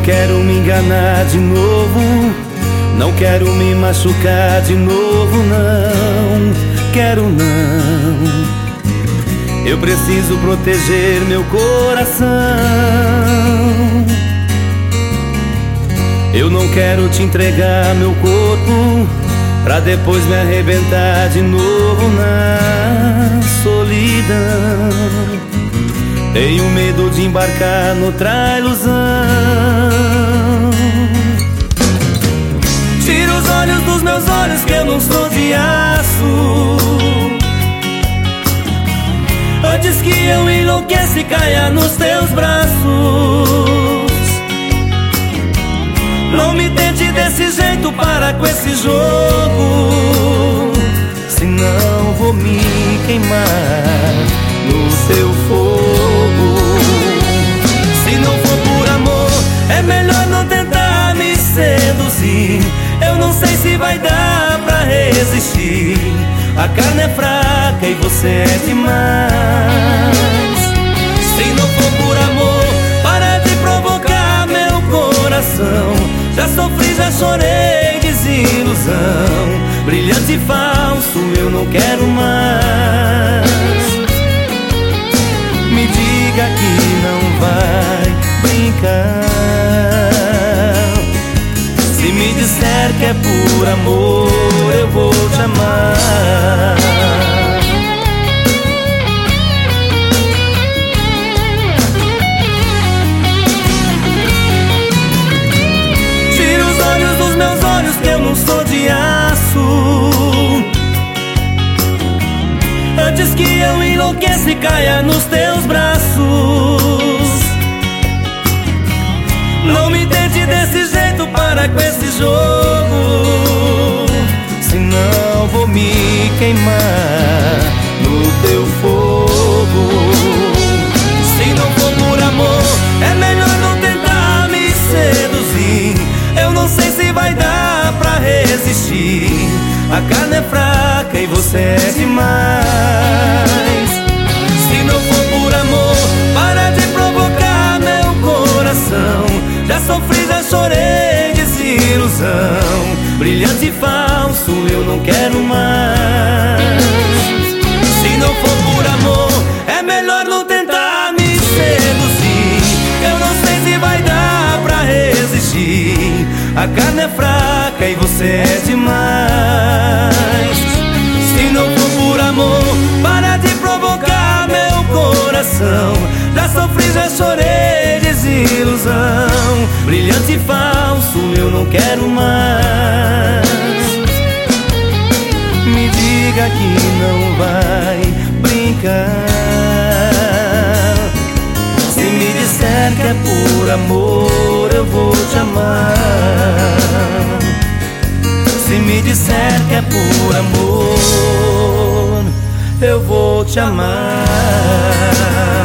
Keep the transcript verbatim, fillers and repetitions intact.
quero me enganar de novo, não quero me machucar de novo, não quero não. Eu preciso proteger meu coração. Eu não quero te entregar meu corpo pra depois me arrebentar de novo na solidão. Tenho medo de embarcar noutra ilusão. Tira os olhos dos meus olhos que eu não sou de aço, antes que eu enlouqueça e caia nos teus braços. Não me tente desse jeito, para com esse jogo, senão vou me queimar no seu fogo. Se não for por amor, é melhor não tentar me seduzir. Eu não sei se vai dar pra resistir. A carne é fraca e você é demais. Se não for por amor, para de provocar meu coração. Já sofri, já chorei, desilusão. Brilhante e falso, eu não quero mais. Me diga que não vai brincar. Se me disser que é por amor, eu vou te amar. Tira os olhos dos meus olhos que eu não sou de aço, antes que eu enlouqueça e caia nos teus braços. Não me tente desse jeito, para com esse jogo, senão vou me queimar no teu fogo. Se não for por amor, é melhor não tentar me seduzir. Eu não sei se vai dar pra resistir. A carne é fraca e você é demais. Se não for por amor, para de provocar meu coração. Já sofri, já chorei, desilusão. Brilhante e falso, eu não quero mais. Se não for por amor, é melhor não tentar me seduzir. Eu não sei se vai dar pra resistir. A carne é fraca e você é demais. Se não for por amor, para de provocar meu coração. Já sofri, já chorei, desilusão. Brilhante e falso, eu não quero mais. Me diga que não vai brincar. Se me disser que é por amor, eu vou te amar. Se me disser que é por amor, eu vou te amar.